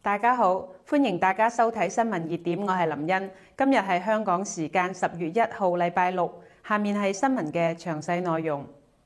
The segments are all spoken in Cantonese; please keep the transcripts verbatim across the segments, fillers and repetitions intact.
大家好，歡迎大家收睇新聞熱點，我係林茵。今日係香港時間十月一號，禮拜六。下面係新聞嘅詳細內容。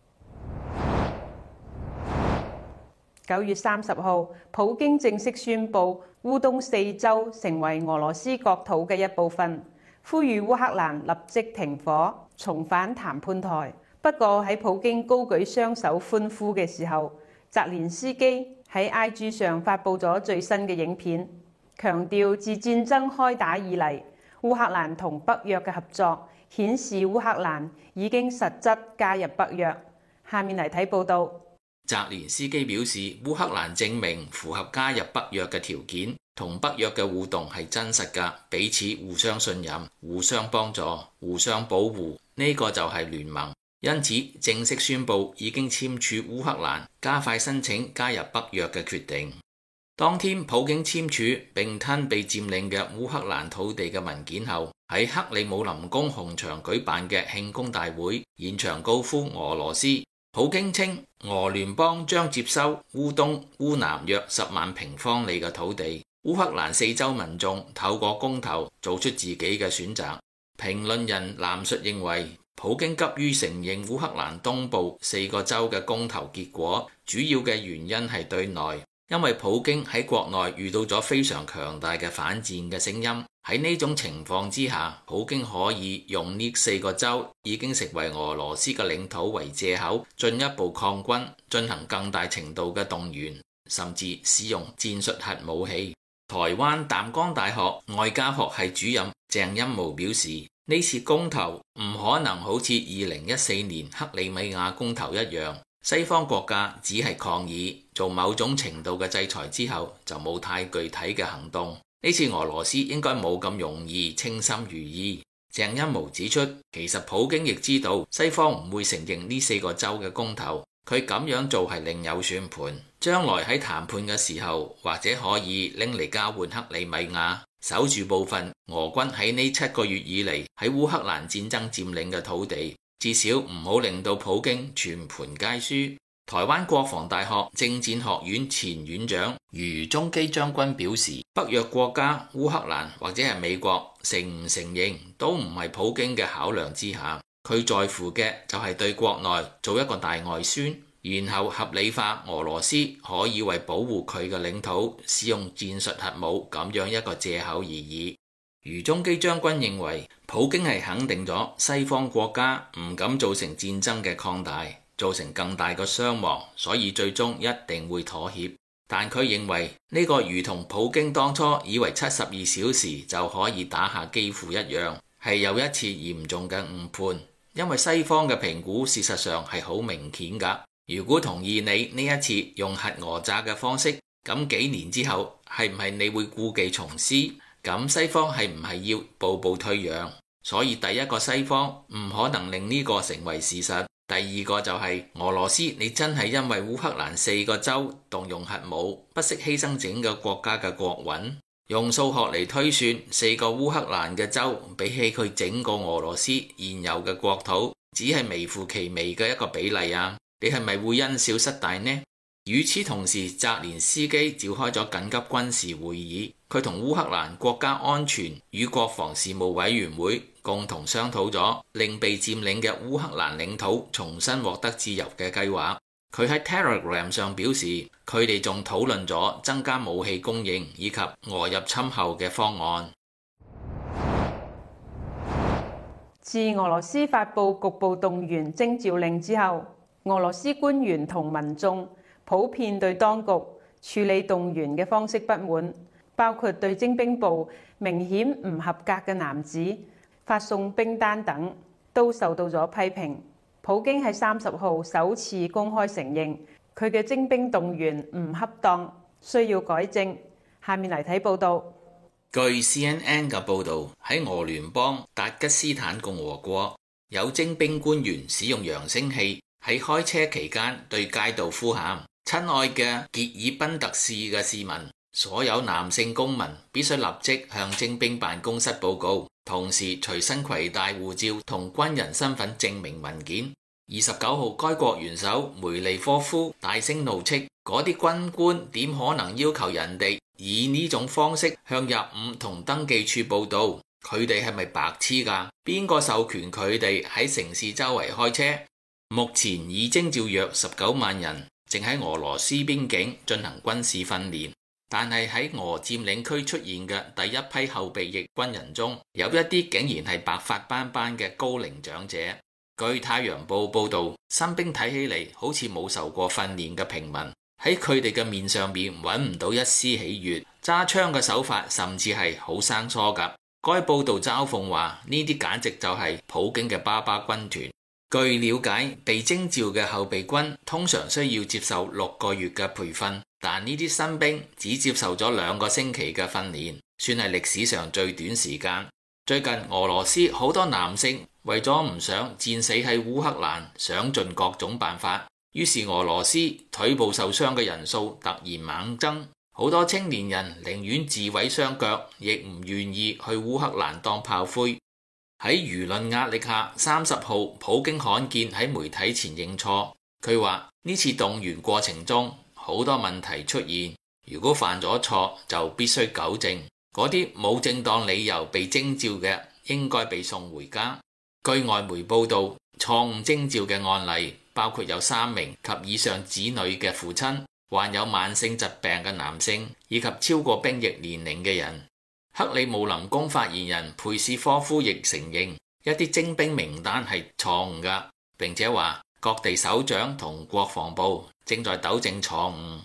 九月三十號，普京正式宣布烏東四州成為俄羅斯國土嘅一部分，呼籲烏克蘭立即停火，重返談判台。不過喺普京高舉雙手歡呼嘅時候，澤連斯基喺 I G 上發布咗最新嘅影片，強調自戰爭開打以嚟，烏克蘭同北約嘅合作顯示烏克蘭已經實質加入北約。下面嚟睇報道。 澤連斯基表示，烏克蘭證明符合加入北約嘅條件，同北約嘅互動係真實㗎，彼此互相信任、互相幫助、互相保護，呢個就係聯盟。因此，正式宣布已經簽署烏克蘭加快申請加入北約嘅決定。當天，普京簽署並吞被佔領嘅烏克蘭土地嘅文件後，喺克里姆林宮紅場舉辦嘅慶功大會，現場高呼俄羅斯。普京稱，俄聯邦將接收烏東、烏南約十萬平方里嘅土地。烏克蘭四州民眾透過公投做出自己嘅選擇。評論人藍述認為，普京急於承認烏克蘭東部四個州嘅公投結果，主要嘅原因係對內，因為普京喺國內遇到咗非常強大嘅反戰嘅聲音。喺呢種情況之下，普京可以用呢四個州已經成為俄羅斯嘅領土為借口，進一步抗軍，進行更大程度嘅動員，甚至使用戰術核武器。台灣淡江大學外交學系主任鄭欽模表示，呢次公投唔可能好似二零一四年克里米亞公投一樣，西方國家只係抗議，做某種程度嘅制裁之後就冇太具體嘅行動。呢次俄羅斯應該冇咁容易稱心如意。鄭欽模指出，其實普京亦知道西方唔會承認呢四個州嘅公投，佢咁樣做係另有算盤，將來喺談判嘅時候或者可以拎嚟交換克里米亞，守住部分俄軍喺呢七個月以嚟喺烏克蘭戰爭佔領嘅土地，至少唔好令到普京全盤皆輸。台灣國防大學政戰學院前院長余中基將軍表示，北約國家烏克蘭或者係美國承唔承認都唔係普京嘅考量之下，佢在乎嘅就係對國內做一個大外宣，然後合理化俄羅斯可以為保護佢嘅領土使用戰術核武咁樣一個借口而已。余中基將軍認為，普京係肯定咗西方國家唔敢造成戰爭嘅擴大，造成更大嘅傷亡，所以最終一定會妥協。但佢認為呢個如同普京當初以為七十二小時就可以打下基輔一樣，係有一次嚴重嘅誤判。因為西方嘅評估事實上係好明顯㗎。如果同意你呢一次用核訛詐嘅方式，咁幾年之後係唔係你會故技重施？咁西方係唔係要步步退讓？所以第一個，西方唔可能令呢個成為事實。第二個就係俄羅斯，你真係因為烏克蘭四個州動用核武，不惜犧牲整個國家嘅國運。用數學嚟推算，四個烏克蘭嘅州比起佢整個俄羅斯現有嘅國土，只係微乎其微嘅一個比例啊！你係咪會因小失大呢？與此同時，澤連斯基召開咗緊急軍事會議，佢同烏克蘭國家安全與國防事務委員會共同商討咗令被佔領嘅烏克蘭領土重新獲得自由嘅計劃。佢喺 Telegram 上表示，佢哋仲討論咗增加武器供應以及俄入侵後嘅方案。 自俄羅斯發布局部動員徵召令之後，俄羅斯官員同民眾普遍對當局處理動員嘅方式不滿，包括對徵兵部明顯唔合格嘅男子發送兵單等，都受到咗批評。普京喺三十號首次公開承認佢嘅徵兵動員唔恰當，需要改正。下面嚟睇報道。 據 C N N 嘅報導，喺俄聯邦達吉斯坦共和國，有徵兵官員使用揚聲器喺開車期間對街道呼喊：親愛嘅傑爾賓特市嘅市民，所有男性公民必須立即向徵兵辦公室報告，同時隨身攜帶護照同軍人身份證明文件。 二十九號，該國元首梅利科夫大聲怒斥，嗰啲軍官點可能要求人哋以呢種方式向入伍同登記處報到？佢哋係咪白痴㗎？邊個授權佢哋喺城市周圍開車？目前已徵召約十九萬人，正喺俄羅斯邊境進行軍事訓練。但係喺俄佔領區出現嘅第一批後備役軍人中，有一啲竟然係白髮斑斑嘅高齡長者。據《太陽報》報導，新兵睇起嚟好似冇受過訓練嘅平民，喺佢哋嘅面上面揾唔到一絲喜悅，揸槍嘅手法甚至係好生疏㗎。該報導嘲諷話，呢啲簡直就係普京嘅爸爸軍團。據了解，被徵召嘅後備軍通常需要接受六個月嘅培訓，但呢啲新兵只接受咗兩個星期嘅訓練，算係歷史上最短時間。最近俄羅斯好多男性為咗唔想戰死喺烏克蘭，想盡各種辦法，於是俄羅斯腿部受傷嘅人數突然猛增，好多青年人寧願自毀雙腳，亦唔願意去烏克蘭當炮灰。喺輿論壓力下，三十號普京罕見喺媒體前認錯，佢話呢次動員過程中好多問題出現，如果犯咗錯就必須糾正。嗰啲冇正當理由被徵召嘅，應該被送回家。據外媒報導，錯誤徵召嘅案例包括有三名及以上子女嘅父親、患有慢性疾病嘅男性，以及超過兵役年齡嘅人。克里姆林宮發言人佩斯科夫亦承認一啲徵兵名單係錯誤㗎，並且話各地首長同國防部正在糾正錯誤。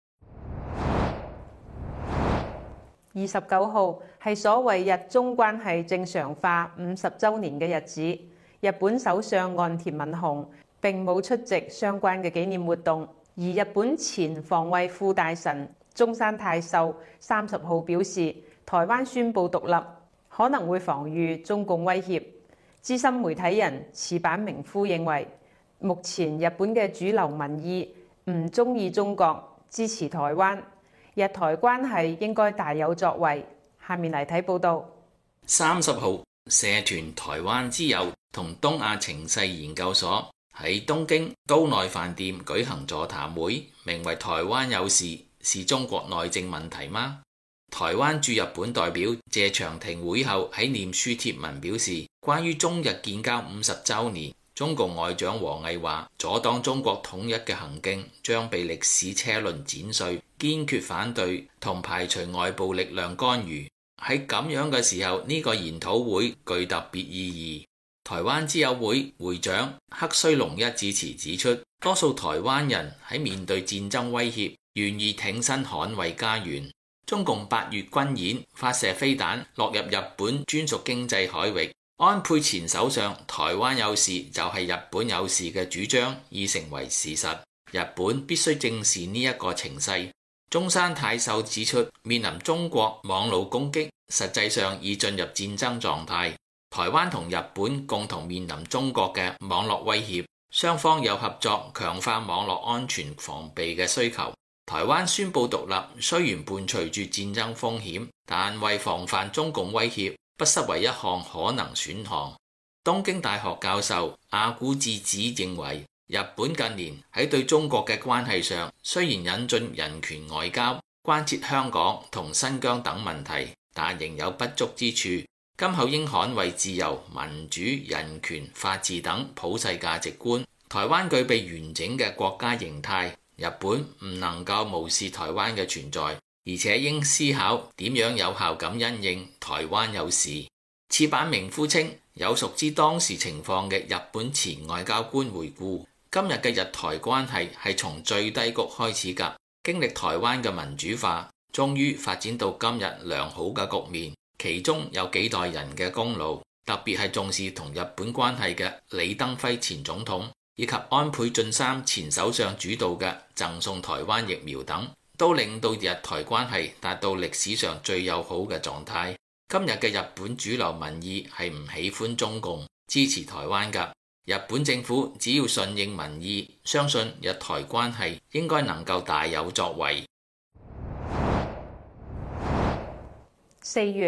二十九號係所謂日中關係正常化五十週年嘅日子，日本首相岸田文雄並冇出席相關嘅紀念活動，而日本前防衛副大臣中山泰秀三十號表示，台灣宣布獨立可能會防禦中共威脅。資深媒體人矢板明夫認為，目前日本嘅主流民意唔中意中國，支持台灣，日台關係應該大有作為。下面嚟睇報道。 三十號，社團台灣之友同東亞情勢研究所喺東京高內飯店舉行座談會，名為台灣有事，是中國內政問題嗎？台灣駐日本代表謝長廷會後喺臉書貼文表示，關於中日建交五十週年，中共外長王毅話，阻擋中國統一嘅行徑將被歷史車輪剪碎，堅決反對同排除外部力量干預。喺咁樣嘅時候，呢、這個研討會具特別意義。台灣之友會會長黑須龍一致辭指出，多數台灣人喺面對戰爭威脅，願意挺身捍衛家園。中共八月軍演發射飛彈落入日本專屬經濟海域，安倍前首相台灣有事就係日本有事嘅主張已成為事實，日本必須正視呢一個情勢。中山泰秀指出，面臨中國網絡攻擊，實際上已進入戰爭狀態。台灣同日本共同面臨中國嘅網絡威脅，雙方有合作強化網絡安全防備嘅需求。台灣宣布獨立，雖然伴隨住戰爭風險，但為防範中共威脅，不失為一項可能選項。東京大學教授阿古智子認為，日本近年喺對中國嘅關係上，雖然引進人權外交，關切香港同新疆等問題，但仍有不足之處。今後應捍衛自由、民主、人權、法治等普世價值觀。台灣具備完整嘅國家形態。日本唔能夠無視台灣嘅存在，而且應思考點樣有效咁因應台灣有事。矢板明夫稱，有熟知當時情況嘅日本前外交官回顧，今日嘅日台關係係從最低谷開始㗎，經歷台灣嘅民主化，終於發展到今日良好嘅局面，其中有幾代人嘅功勞，特別係重視同日本關係嘅李登輝前總統，以及安倍晉三前首相主導嘅贈送台灣疫苗等，都令到日台關係達到歷史上最友好嘅狀態。今日嘅日本主流民意係唔喜歡中共，支持台灣㗎。日本政府只要順應民意，相信日台關係應該能夠大有作為。 四月，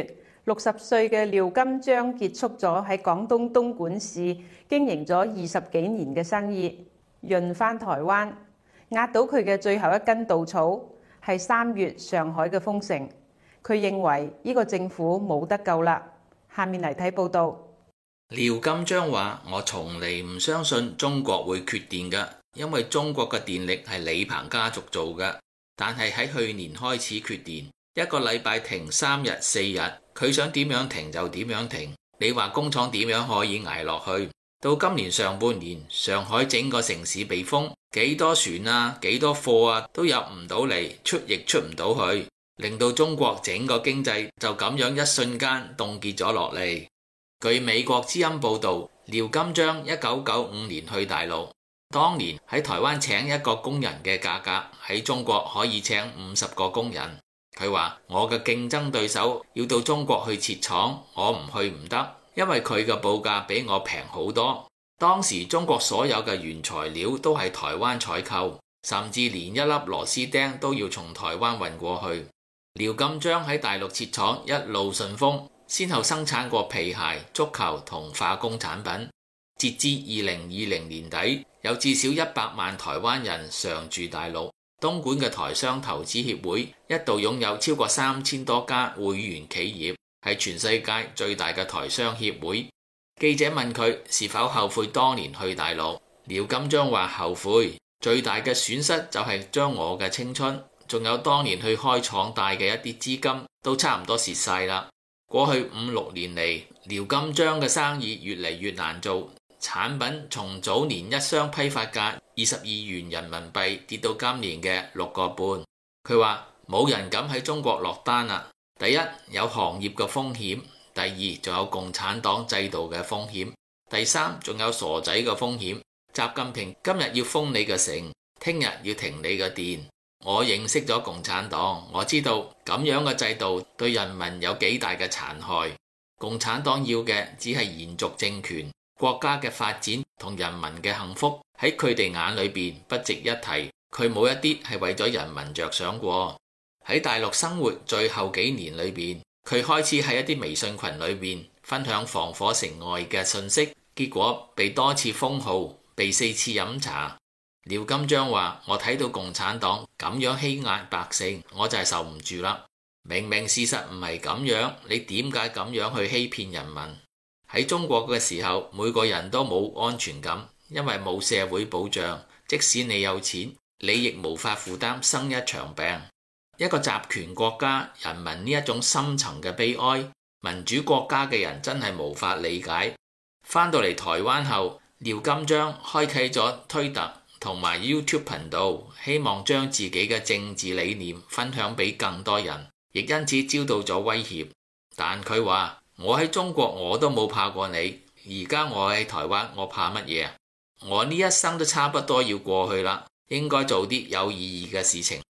六十歲嘅廖金章結束咗喺廣東東莞市經營咗二十幾年嘅生意，潤返台灣，壓倒佢嘅最後一根稻草係三月上海嘅封城。佢認為呢個政府冇得救啦。下面嚟睇報道。 廖金章話：我從嚟唔相信中國會缺電㗎，因為中國嘅電力係李鵬家族做㗎。但係喺去年開始缺電，一個禮拜停三日四日，佢想點樣停就點樣停。你話工廠點樣可以捱落去？到今年上半年，上海整個城市被封，幾多船啊，幾多貨啊都入唔到嚟，出亦出唔到去，令到中國整個經濟就咁樣一瞬間凍結咗落嚟。據美國之音報導，廖金章一九九五年去大陸，當年喺台灣請一個工人嘅價格喺中國可以請五十個工人。佢話：我嘅競爭對手要到中國去設廠，我唔去唔得，因為佢嘅報價比我平好多。當時中國所有嘅原材料都係台灣採購，甚至連一粒螺絲釘都要從台灣運過去。廖金章喺大陸設廠一路順風，先後生產過皮鞋、足球同化工產品。截至二零二零年底，有至少一百萬台灣人常駐大陸。東莞嘅台商投資協會一度擁有超過三千多家會員企業，係全世界最大嘅台商協會。記者問佢是否後悔當年去大陸，廖金章話後悔，最大嘅損失就係將我嘅青春，仲有當年去開廠帶嘅一啲資金都差唔多蝕晒啦。過去五六年嚟，廖金章嘅生意越嚟越難做。產品從早年一箱批發價二十二元人民幣跌到今年嘅六個半。佢話冇人敢喺中國落單啦。第一，有行業嘅風險；第二，仲有共產黨制度嘅風險；第三，仲有傻仔嘅風險。習近平今日要封你嘅城，聽日要停你嘅電。我認識咗共產黨，我知道咁樣嘅制度對人民有幾大嘅殘害。共產黨要嘅只係延續政權。國家嘅發展同人民嘅幸福喺佢哋眼裏邊不值一提，佢冇一啲係為咗人民着想過。喺大陸生活最後幾年裏邊，佢開始喺一啲微信群裏邊分享防火城外嘅信息，結果被多次封號，被四次飲茶。廖金章話：我睇到共產黨咁樣欺壓百姓，我就係受唔住啦。明明事實唔係咁樣，你點解咁樣去欺騙人民？喺中國嘅時候，每個人都冇安全感，因為冇社會保障。即使你有錢，你亦無法負擔生一場病。一個集權國家，人民呢一種深層嘅悲哀，民主國家嘅人真係無法理解。返到嚟台灣後，廖金章開啟咗推特同埋 YouTube 頻道，希望將自己嘅政治理念分享俾更多人，亦因此遭到咗威脅。但佢話：我喺中國我都冇怕過你，而家我喺台灣，我怕乜嘢？我呢一生都差不多要過去啦，應該做啲有意義嘅事情。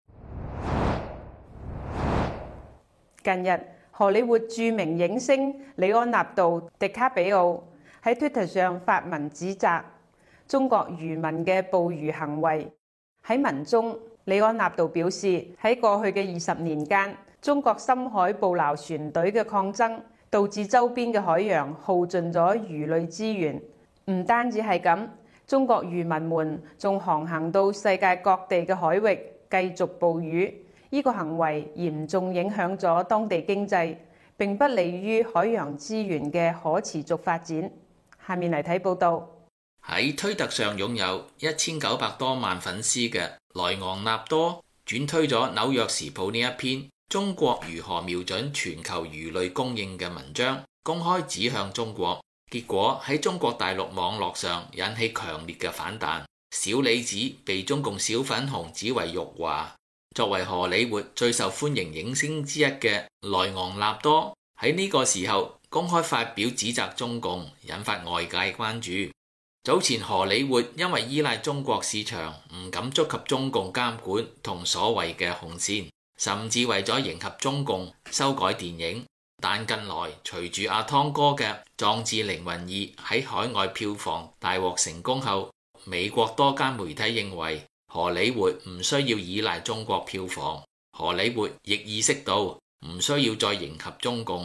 近日，荷里活著名影星李安納度·迪卡比奧喺 Twitter 上發文指責中國漁民嘅捕魚行為。喺文中，李安納度表示喺過去嘅二十年間，中國深海捕撈船隊嘅抗爭，導致周邊嘅海洋耗盡咗魚類資源。唔單止係咁，中國漁民們仲航行到世界各地嘅海域繼續捕魚。呢個行為嚴重影響咗當地經濟，並不利於海洋資源嘅可持續發展。下面嚟睇報道。 喺推特上擁有一千九百多萬粉絲嘅萊昂納多轉推咗《紐約時報》呢一篇中國如何瞄準全球魚類供應嘅文章，公開指向中國，結果喺中國大陸網絡上引起強烈嘅反彈。小李子被中共小粉紅指為辱華。作為荷里活最受歡迎影星之一嘅萊昂納多喺呢個時候公開發表指責中共，引發外界關注。早前荷里活因為依賴中國市場，唔敢觸及中共監管同所謂嘅紅線，甚至為咗迎合中共修改電影。但近來隨住阿湯哥嘅《壯志凌雲二》喺海外票房大獲成功後，美國多間媒體認為荷里活唔需要依賴中國票房，荷里活亦意識到唔需要再迎合中共。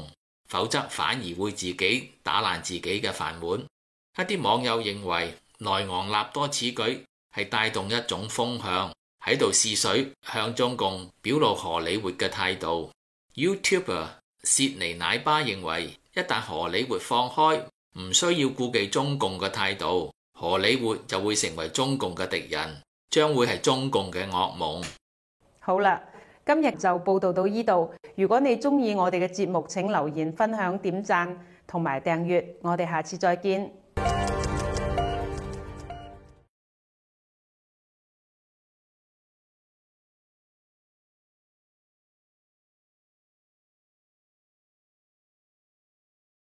否則反而會自己打爛自己嘅飯碗。一啲網友認為萊昂納多此舉係帶動一種風向，喺度試水向中共表露荷里活嘅態度。YouTuber 薛尼奶爸認為，一旦荷里活放開，唔需要顧忌中共嘅態度，荷里活就會成為中共嘅敵人，將會係中共嘅噩夢。 好啦，今日就報道到呢度。如果你鍾意我哋嘅節目，請留言、分享、點讚同埋訂閱。我哋下次再見。